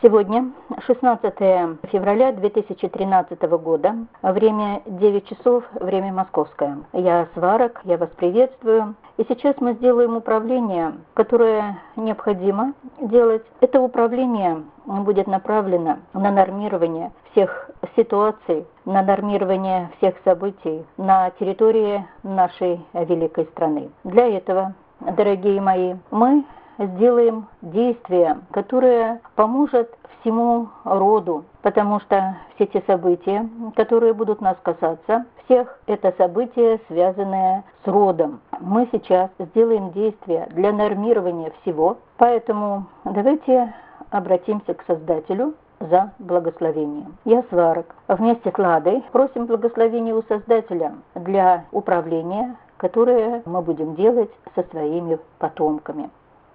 Сегодня 16 февраля 2013 года, время 9 часов, время московское. Я Сварог, я вас приветствую. И сейчас мы сделаем управление, которое необходимо делать. Это управление будет направлено на нормирование всех ситуаций, на нормирование всех событий на территории нашей великой страны. Для этого, дорогие мои, мы сделаем действие, которое поможет всему роду, потому что все те события, которые будут нас касаться, всех это события, связанные с родом. Мы сейчас сделаем действие для нормирования всего, поэтому давайте обратимся к Создателю за благословением. Я Сварог. Вместе с Ладой просим благословения у Создателя для управления, которое мы будем делать со своими потомками.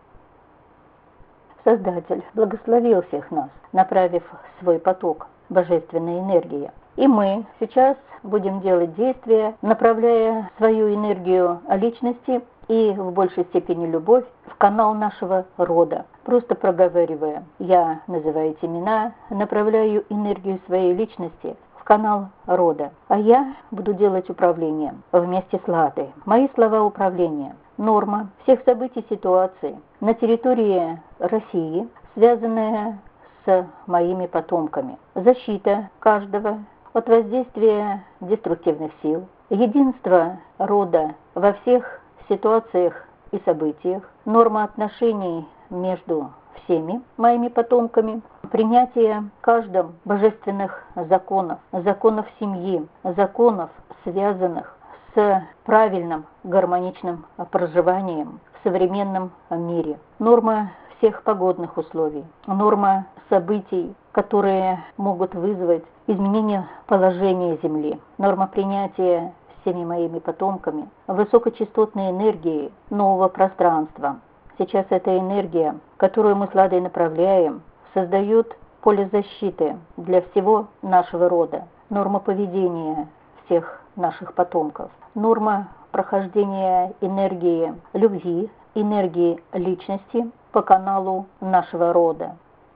Создатель благословил всех нас, направив свой поток божественной энергии. И мы сейчас будем делать действия, направляя свою энергию личности и в большей степени любовь в канал нашего рода. Просто проговаривая, я называю эти имена, направляю энергию своей личности в канал рода. А я буду делать управление вместе с Ладой. Мои слова управления. Норма всех событий, ситуаций на территории России, связанная с моими потомками. Защита каждого от воздействия деструктивных сил. Единство рода во всех ситуациях и событиях. Норма отношений между всеми моими потомками. Принятие каждым божественных законов, законов семьи, законов, связанных с правильным гармоничным проживанием в современном мире. Норма всех погодных условий, норма событий, которые могут вызвать изменение положения Земли, норма принятия всеми моими потомками высокочастотной энергии нового пространства. Сейчас эта энергия, которую мы с Ладой направляем, создает поле защиты для всего нашего рода, норма поведения всех наших потомков, норма прохождения энергии любви, энергии личности по каналу нашего рода.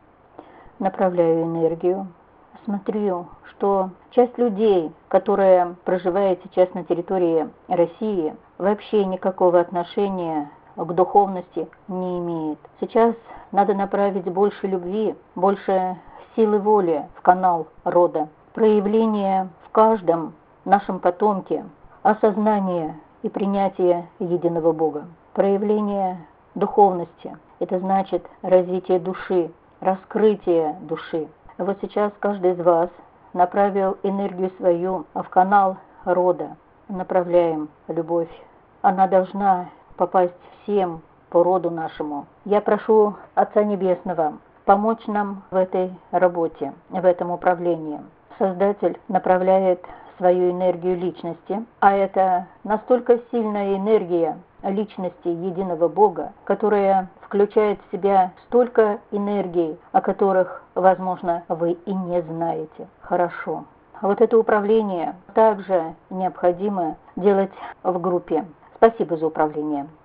Направляю энергию, смотрю, что часть людей, которая проживает сейчас на территории России, вообще никакого отношения к духовности не имеет. Сейчас надо направить больше любви, больше силы воли в канал рода, проявление в каждом нашем потомке осознание и принятие единого Бога. Проявление духовности – это значит развитие души, раскрытие души. Вот сейчас каждый из вас направил энергию свою в канал рода. Направляем любовь. Она должна попасть всем по роду нашему. Я прошу Отца Небесного помочь нам в этой работе, в этом управлении. Создатель направляет свою энергию личности, а это настолько сильная энергия личности единого Бога, которая включает в себя столько энергий, о которых, возможно, вы и не знаете. Хорошо. Вот это управление также необходимо делать в группе. Спасибо за управление.